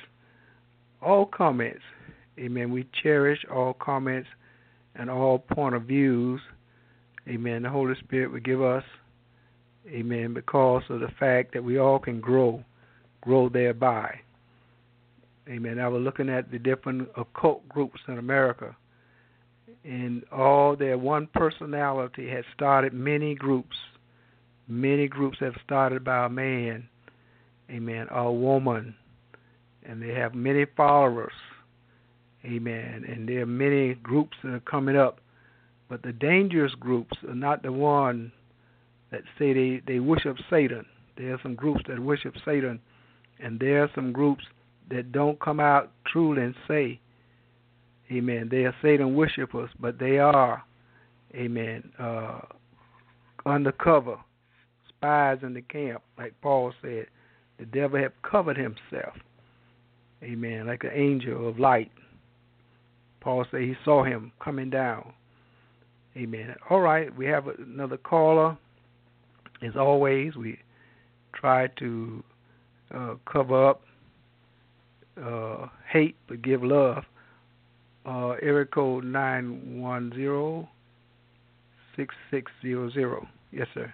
All comments. Amen. We cherish all comments and all point of views. Amen. The Holy Spirit will give us, amen, because of the fact that we all can grow, grow thereby. Amen. I was looking at the different occult groups in America, and all their one personality has started many groups. Many groups have started by a man, amen, or a woman, and they have many followers, amen, and there are many groups that are coming up, but the dangerous groups are not the one that say they, they worship Satan. There are some groups that worship Satan, and there are some groups that don't come out truly and say, amen, they are Satan worshipers, but they are, amen, uh, undercover spies in the camp, like Paul said. The devil have covered himself, amen, like an angel of light. Paul said he saw him coming down, amen. All right, we have another caller. As always, we try to uh, cover up uh, hate but give love. Uh, area code nine one zero, six six zero zero. Yes, sir.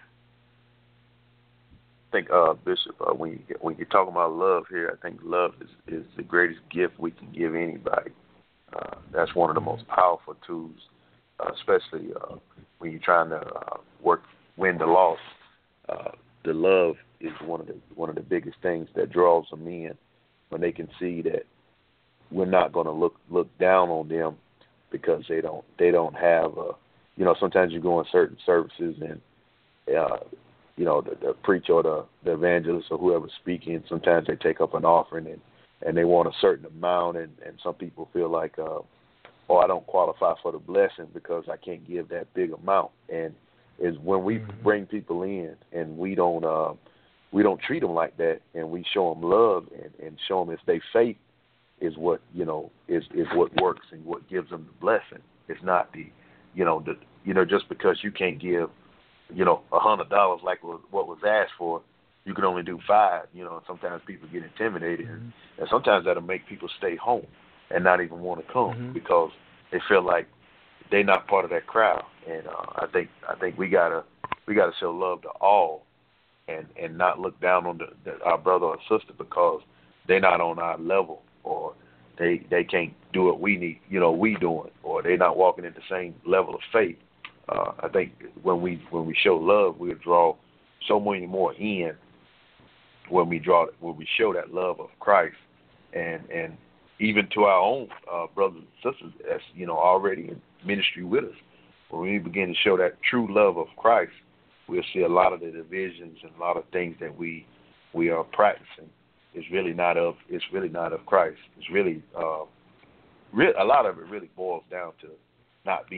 I think, uh, Bishop, uh, when you when you're talking about love here, I think love is, is the greatest gift we can give anybody. Uh, that's one of the most powerful tools, uh, especially uh, when you're trying to uh, work win the loss. Uh, the love is one of the one of the biggest things that draws them in, when they can see that we're not going to look look down on them because they don't they don't have a, you know, sometimes you go in certain services and uh, you know, the, the preacher or the, the evangelist or whoever's speaking, sometimes they take up an offering and, and they want a certain amount, and, and some people feel like, uh, oh, I don't qualify for the blessing because I can't give that big amount. And is when we mm-hmm. bring people in and we don't uh, we don't treat them like that, and we show them love and, and show them it's their faith is what, you know, is, is what works and what gives them the blessing. It's not the, you know, the you know, just because you can't give, you know, a hundred dollars like what was asked for, you can only do five. You know, sometimes people get intimidated, mm-hmm. and sometimes that'll make people stay home and not even want to come mm-hmm. because they feel like they're not part of that crowd. And uh, I think I think we gotta we gotta show love to all, and, and not look down on the, the, our brother or sister because they're not on our level, or they they can't do what we need, you know, we doing, or they're not walking in the same level of faith. Uh, I think when we when we show love, we'll draw so many more in when we draw when we show that love of Christ, and and even to our own uh, brothers and sisters that's, you know, already in ministry with us. When we begin to show that true love of Christ, we'll see a lot of the divisions and a lot of things that we we are practicing is really not of it's really not of Christ. It's really uh, re- a lot of it really boils down to not being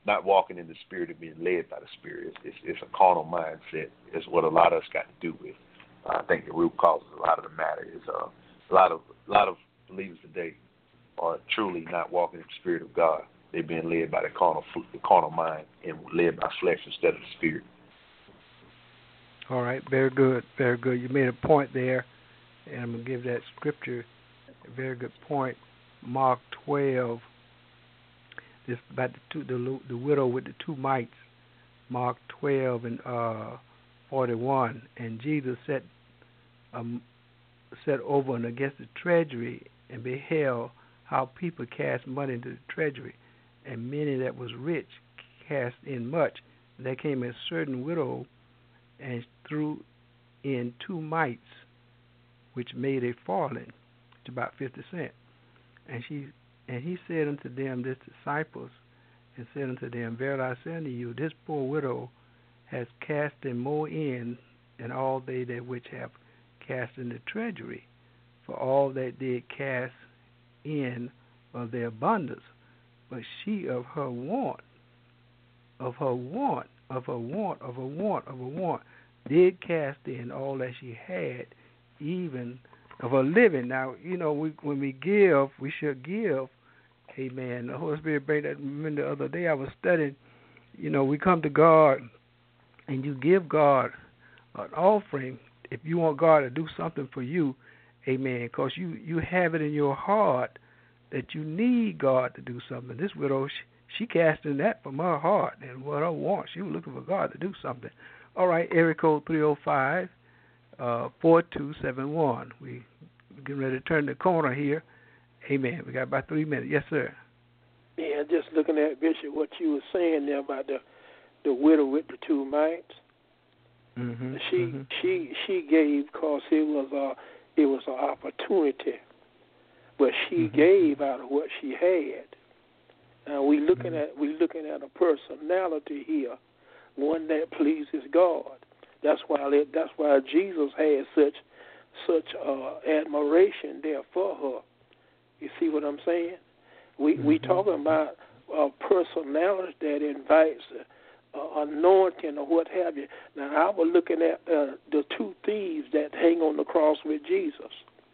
not walking in the Spirit and being led by the Spirit. It's, it's, it's a carnal mindset. It's what a lot of us got to do with. Uh, I think the root cause of a lot of the matter is uh, a lot of a lot of believers today are truly not walking in the Spirit of God. They're being led by the carnal, the carnal mind and led by flesh instead of the Spirit. All right, very good, very good. You made a point there, and I'm going to give that scripture a very good point. Mark twelve, this about the, two, the, the widow with the two mites. Mark twelve and uh, forty-one, and Jesus sat, um, sat over and against the treasury and beheld how people cast money into the treasury, and many that was rich cast in much. And there came a certain widow and threw in two mites, which made a farthing, which about fifty cents. And she and he said unto them, his disciples, and said unto them, Verily I say unto you, this poor widow has cast in more in than all they that which have cast in the treasury. For all that did cast in of their abundance, but she of her want, of her want, of her want, of her want, of her want, did cast in all that she had, even of her living. Now, you know, we, when we give, we should give. Amen. The Holy Spirit bring that. Remember the other day I was studying, you know, we come to God and you give God an offering if you want God to do something for you. Amen. Because you, you have it in your heart that you need God to do something. This widow, she, she cast in that from her heart and what her want. She was looking for God to do something. All right, area code three oh five, four two seven one. We, we're getting ready to turn the corner here. Amen. We got about three minutes. Yes, sir. Yeah, just looking at, Bishop, what you were saying there about the, the widow with the two mites. Mm-hmm, she mm-hmm. she she gave because it was a it was an opportunity, but she mm-hmm. gave out of what she had. Now we looking mm-hmm. at we looking at a personality here, one that pleases God. That's why that's why Jesus had such such uh, admiration there for her. You see what I'm saying? We mm-hmm. we talking about a personality that invites uh, anointing or what have you. Now I was looking at uh, the two thieves that hang on the cross with Jesus,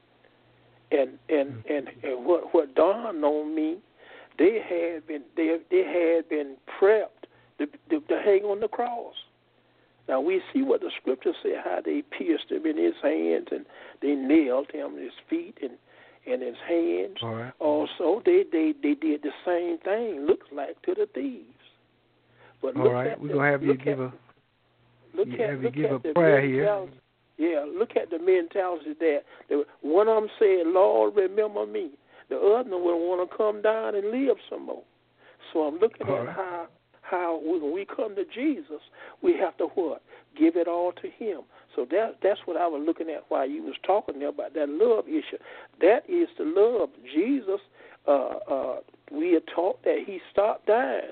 and and mm-hmm. and, and what what dawned on me, they had been they they had been prepped to, to, to hang on the cross. Now we see what the scriptures say, how they pierced him in his hands and they nailed him in his feet and in his hands. All right. Also, they, they, they did the same thing, looks like, to the thieves. But All look right, at we're the, going to have you look give at, a look you at, have you look give at a the prayer here. Yeah, look at the mentality that, that one of them said, Lord, remember me. The other one want to come down and live some more. So I'm looking All at right. how how when we come to Jesus, we have to what? Give it all to him. So that that's what I was looking at while you was talking there about that love issue. That is the love. Jesus, uh, uh, we are taught that he stopped dying.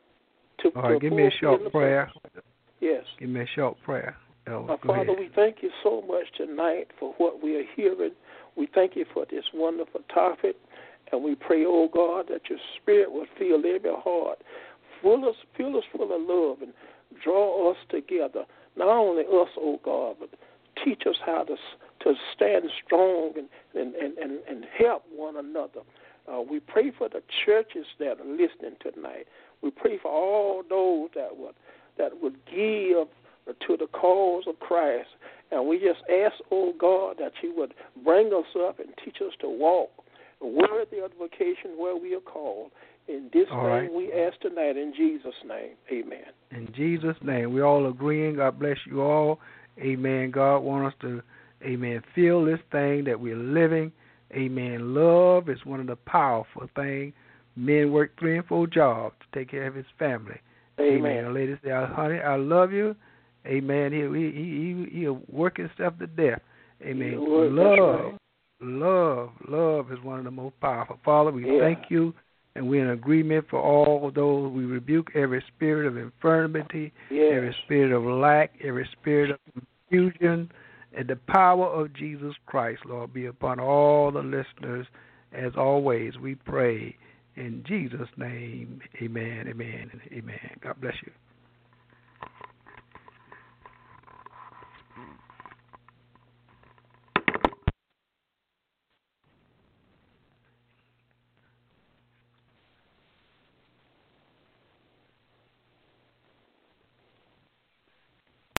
To, All right, to give me a short prayer. Purpose. Yes. Give me a short prayer. Oh, uh, go Father, ahead. we thank you so much tonight for what we are hearing. We thank you for this wonderful topic. And we pray, oh God, that your spirit will fill every heart. Fill us, fill us full of love and draw us together. Not only us, oh God, but teach us how to to stand strong and, and, and, and, and help one another. Uh, we pray for the churches that are listening tonight. We pray for all those that would, that would give to the cause of Christ. And we just ask, oh God, that you would bring us up and teach us to walk worthy of the vocation where we are called. In this all thing right. we ask tonight in Jesus' name. Amen. In Jesus' name. We're all agreeing. God bless you all. Amen. God wants us to, amen, feel this thing that we're living. Amen. Love is one of the powerful things. Men work three and four jobs to take care of his family. Amen. Amen. Ladies say, honey, I love you. Amen. He he he, he work himself to death. Amen. Lord, love, right. love, love is one of the most powerful. Father, we yeah. thank you, and we're in agreement for all those. We rebuke every spirit of infirmity, yes. every spirit of lack, every spirit of confusion, and the power of Jesus Christ, Lord, be upon all the listeners. As always, we pray In Jesus' name, amen, amen, and amen. God bless you.